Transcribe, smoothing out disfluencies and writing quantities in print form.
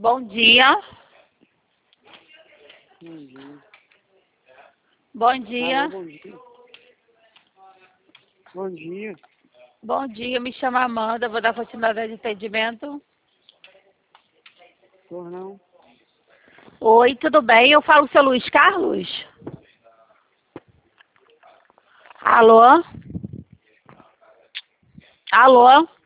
Bom dia. Bom dia. Bom dia. Alô, bom dia. Bom dia. Bom dia, me chamo Amanda, vou dar continuidade de atendimento. Por não? Oi, tudo bem? Eu falo com o seu Luiz Carlos? Alô? Alô?